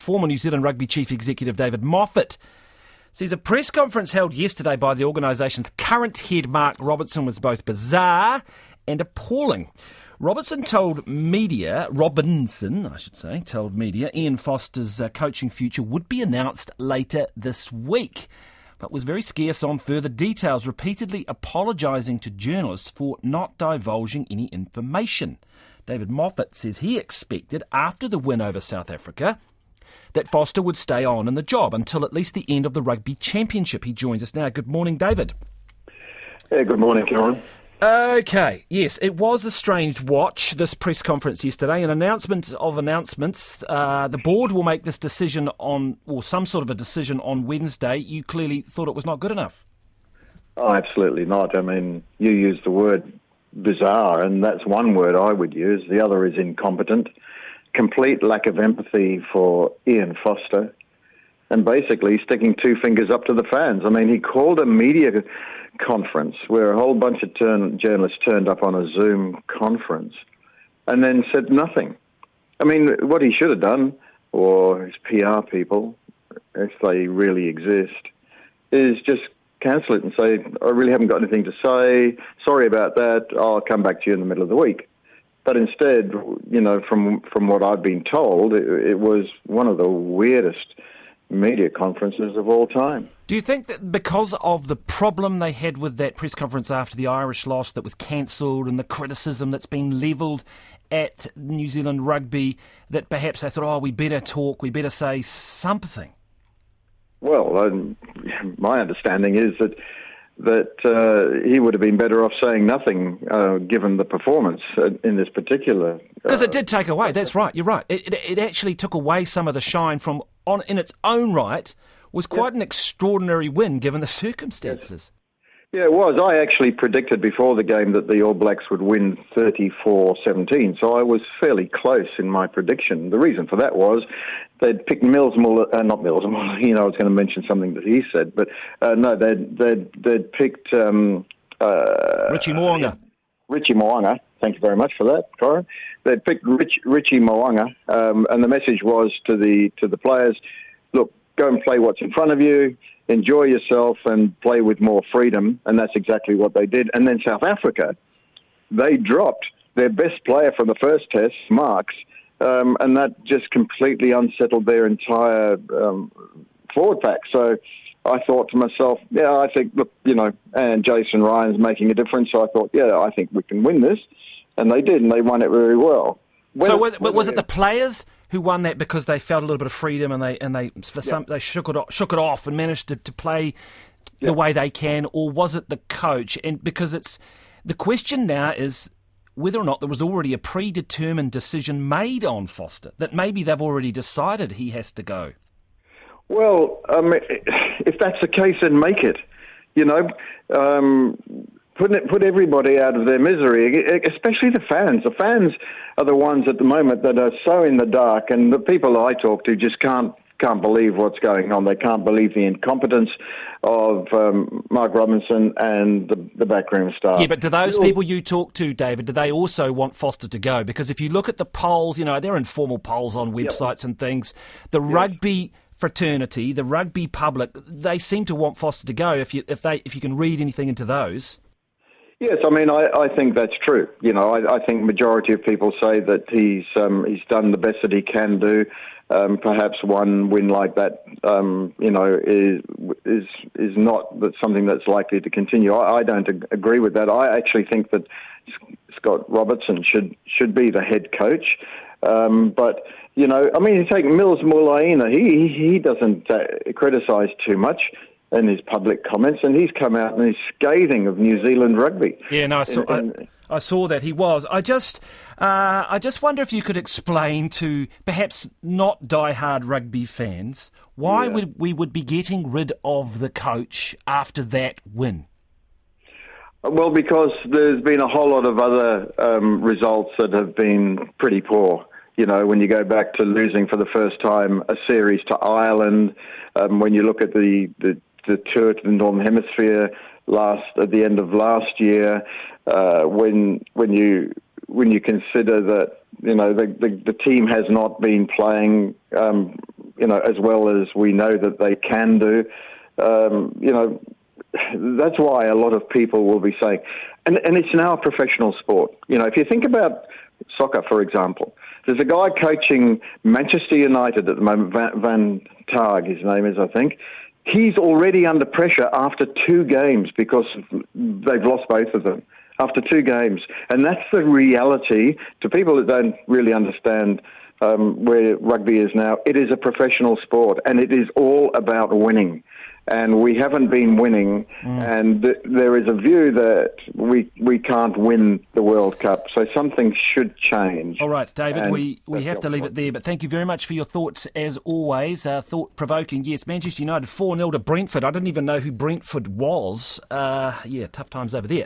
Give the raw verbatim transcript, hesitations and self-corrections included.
Former New Zealand Rugby Chief Executive David Moffat says a press conference held yesterday by the organisation's current head, Mark Robertson, was both bizarre and appalling. Robertson told media, Robinson, I should say, told media, Ian Foster's uh, coaching future would be announced later this week, but was very scarce on further details, repeatedly apologising to journalists for not divulging any information. David Moffat says he expected, after the win over South Africa, that Foster would stay on in the job until at least the end of the Rugby Championship. He joins us now. Good morning, David. Yeah, good morning, Kieran. OK, yes, it was a strange watch, this press conference yesterday. An announcement of announcements. Uh, the board will make this decision on, or some sort of a decision on Wednesday. You clearly thought it was not good enough. Oh, absolutely not. I mean, you used the word bizarre, and that's one word I would use. The other is incompetent. Complete lack of empathy for Ian Foster, and basically sticking two fingers up to the fans. I mean, he called a media conference where a whole bunch of turn- journalists turned up on a Zoom conference and then said nothing. I mean, what he should have done, or his P R people, if they really exist, is just cancel it and say, I really haven't got anything to say, sorry about that, I'll come back to you in the middle of the week. But instead, you know, from from what I've been told, it, it was one of the weirdest media conferences of all time. Do you think that because of the problem they had with that press conference after the Irish loss that was cancelled and the criticism that's been levelled at New Zealand Rugby, that perhaps they thought, oh, we better talk, we better say something? Well, um, my understanding is that that uh, he would have been better off saying nothing, uh, given the performance in this particular... Because uh, it did take away, that's right, you're right. It, it, it actually took away some of the shine from, on in its own right, was quite yeah. an extraordinary win given the circumstances. Yes. Yeah, it was. I actually predicted before the game that the All Blacks would win thirty-four seventeen, so I was fairly close in my prediction. The reason for that was they'd picked Mills Muller, uh, not Mills Muller, you know, I was going to mention something that he said, but uh, no, they'd, they'd, they'd picked... Um, uh, Richie Mo'unga. Richie Mo'unga, thank you very much for that, Corin. They'd picked Rich, Richie Mo'unga, um, and the message was to the to the players, look, go and play what's in front of you, enjoy yourself and play with more freedom, and that's exactly what they did. And then South Africa, they dropped their best player from the first test, Marks, um, and that just completely unsettled their entire um, forward pack. So I thought to myself, yeah, I think, look, you know, and Jason Ryan's making a difference, so I thought, yeah, I think we can win this. And they did, and they won it very well. When so was, was it the players who won that because they felt a little bit of freedom and they and they for some yeah. they shook it off, shook it off and managed to, to play the yeah. way they can, or was it the coach? And because it's the question now is whether or not there was already a predetermined decision made on Foster, that maybe they've already decided he has to go. Well, um, if that's the case, then make it. You know. Um, Put, put everybody out of their misery, especially the fans. The fans are the ones at the moment that are so in the dark, and the people I talk to just can't can't believe what's going on. They can't believe the incompetence of um, Mark Robinson and the, the backroom staff. Yeah, but do those people you talk to, David, do they also want Foster to go? Because if you look at the polls, you know, they're informal polls on websites yep. and things. The yes. rugby fraternity, the rugby public, they seem to want Foster to go. If you if they if you can read anything into those. Yes, I mean, I, I think that's true. You know, I, I think majority of people say that he's um, he's done the best that he can do. Um, perhaps one win like that, um, you know, is is is not that something that's likely to continue. I, I don't ag- agree with that. I actually think that Scott Robertson should should be the head coach. Um, but you know, I mean, you take Mills Muller, he he doesn't uh, criticise too much in his public comments, and he's come out and he's scathing of New Zealand rugby. Yeah, no, I saw, and, and, I, I saw that he was. I just, uh, I just wonder if you could explain to perhaps not die-hard rugby fans why yeah. would we would be getting rid of the coach after that win. Well, because there's been a whole lot of other um, results that have been pretty poor. You know, when you go back to losing for the first time a series to Ireland, um, when you look at the, the the tour to the Northern Hemisphere last at the end of last year, uh, when when you when you consider that you know the the, the team has not been playing um, you know, as well as we know that they can do. Um, you know, that's why a lot of people will be saying, and, and it's now a professional sport. You know, if you think about soccer, for example, there's a guy coaching Manchester United at the moment, Van, Van Targ, his name is, I think. He's already under pressure after two games because they've lost both of them after two games. And that's the reality to people that don't really understand um, where rugby is now. It is a professional sport, and it is all about winning. And we haven't been winning, mm. and th- there is a view that we we can't win the World Cup, so something should change. All right, David, and we, we have to leave point. it there, but thank you very much for your thoughts, as always. Uh, thought-provoking, yes. Manchester United four nil to Brentford. I didn't even know who Brentford was. Uh, yeah, tough times over there.